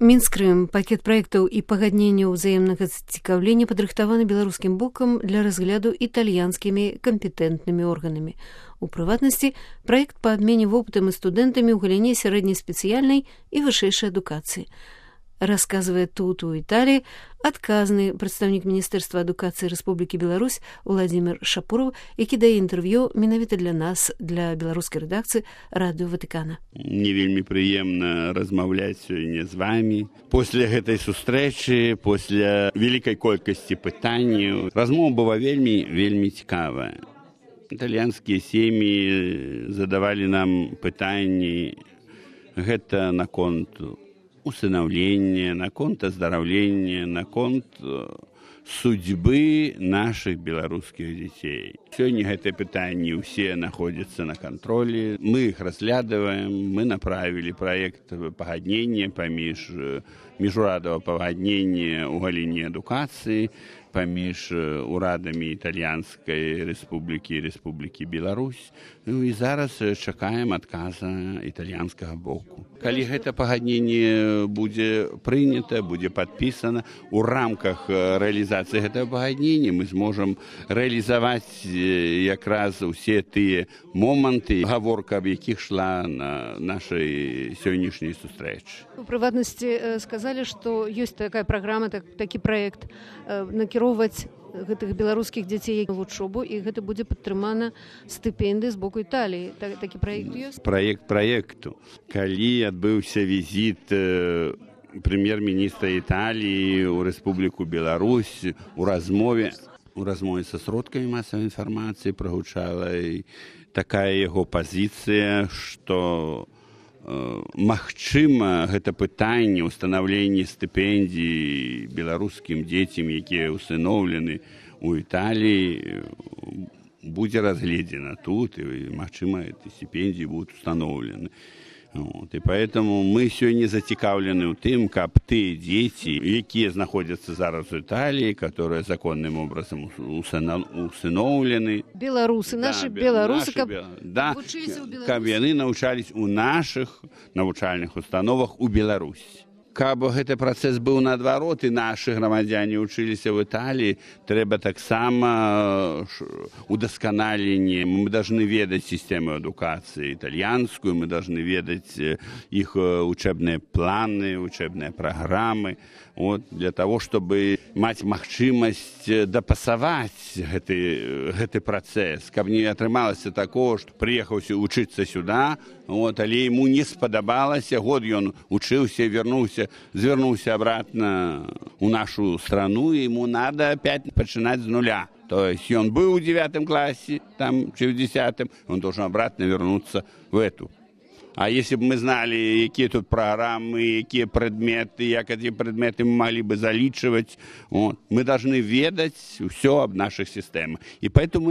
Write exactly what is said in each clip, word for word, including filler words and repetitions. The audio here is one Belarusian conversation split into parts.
Мінскрым пакет праектаў і пагадненняў узаемнага зацікаўлення падрыхтаваны беларускім бокам для разгляду італьянскімі кампетэнтнымі органамі. У прыватнасці, праект па абмене вопытам і студэнтамі ў галіне сярэдняй спецыяльнай і вышэйшай адукацыі. Расказвае тут, у Італіі, адказны прадстаўнік Міністэрства адукацыі Рэспублікі Беларусь Уладзімір Шапураў, які дае інтэрв'ю менавіта для нас, для беларускай рэдакцыі Радыё Ватыкана. Мне вельмі прыемна размаўляць сёння з вамі. Пасля гэтай сустрэчы, пасля вялікай колькасці пытанняў, размова была вельмі, вельмі цікавая. Італьянскія сем'і задавалі нам пытанні, гэта наконт усынаўлення, наконт аздараўлення, наконт судьбы наших беларускіх дзяцей. Сёння гэтыя пытанні ўсе находзяцца на кантролі. Мы іх разглядываем, мы направілі праект пагаднення паміж міжурадавага пагаднення ў галіне адукацыі, паміж урадамі Італьянскай Рэспублікі і Рэспублікі Беларусь. Ну і зараз чакаем адказа італьянскага боку. Калі гэта пагадненне будзе прынята, будзе падпісана, у рамках рэалізацыі гэтага пагаднення мы зможам рэалізаваць якраз усе тыя моманты, гаворка аб якіх шла на нашай сённяшняй сустрэчы. У прыватнасці сказалі, што ёсць такая праграма, так, такі праект накіроўваць гэтых беларускіх дзяцей на вучобу, і гэта будзе падтрымана стыпендыі з боку Італіі. Так, такі праект ёсць? Праект праекту. Калі адбыўся візіт прэм'ер-міністра Італіі ў Рэспубліку Беларусь, у размове у размове са сродкамі масавай інфармацыі прагучала такая яго пазіцыя, што магчыма, гэта пытанне ўстанаўлення стыпендій беларускім дзецям, якія ўсыноўлены ў Італіі, будзе разгледзена тут, і, магчыма, эти стипендии будут установлены. Вот. И поэтому мы сёння зацікаўлены ў тым, каб тыя дзеці, якія знаходзяцца зараз у Італіі, которые законным образом усыноўлены, беларусы, да, наши беларусы, наши, каб, да, вучыліся ў Беларусі. Каб яны навучались у наших навучальных установах у Беларусі. Каб гэты працэс быў наадварот, і нашы грамадзяне вучыліся в Італіі, трэба таксама удасканаленне. Мы должны ведаць сістэму адукацыі італьянскую, мы должны ведаць іх учебныя планы, учебныя праграмы, вот, для того, чтобы маць магчымасць дапасаваць гэты, гэты працэс, каб не атрымалася такого, што прыехаўся вучыцца сюда, вот, але ему не спадабалася, год ён учыўся, вернуўся, звернуўся обратно у нашу страну, и ему надо опять пачынаць з нуля. То есть он был в девятом классе, там, чи в десятом, он должен обратно вернуться в эту. А если бы мы знали, какие тут программы, какие предметы, как эти предметы мы могли бы заличивать, вот, мы должны ведать все об наших системах. И поэтому мы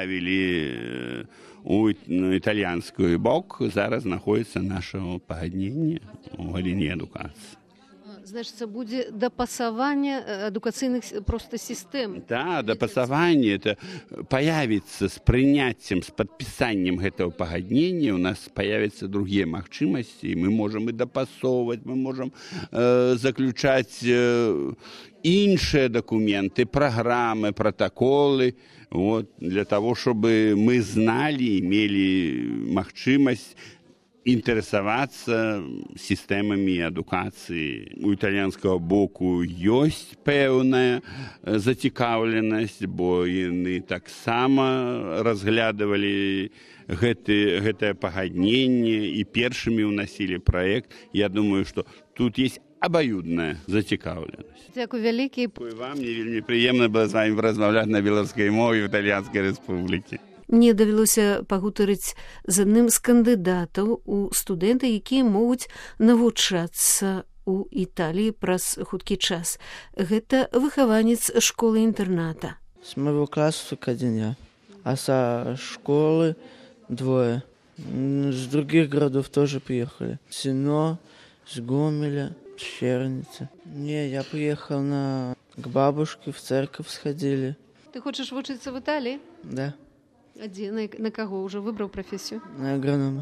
направили у итальянскую бок, зараз находится наше пагаднение в галине адукации. Значит, будзе дапасаванне адукацыйных просто сістэм. Да, дапасаванне, это появится с принятием, с подписанием этого пагаднення, у нас появятся другие магчымасці, и мы можем и дапасоўваць, мы можем э, заключать э, іншыя документы, программы, протоколы, вот, для того, чтобы мы знали, имели магчымасць интересоваться системами адукации. У итальянского боку есть певная зацікаўленасць, бо яны таксама разглядывали гэты, гэтае пагадненне и першими уносили проект. Я думаю, что тут есть обоюдная зацікаўленасць. Дзякуй вялікі. Дзякуй вам, мне вельмі прыемна было з вами размаўляць на беларускай мове в Італьянскай Рэспубліцы. Мне давялося пагутарыць з адным з кандыдатаў у студэнты, якія могуць навучацца у Італіі праз хуткі час. Гэта выхаванец школы-інтэрната. С моего класса только один я, а со школы двое. С других городов тоже приехали. Сино, с Гомеля, Щерницы. Не, я приехал на... к бабушке, в церковь сходили. Ты хочешь вучыцца в Італіі? Да. А дзе, на, на каго? Уже выбраў прафесію? На агронома.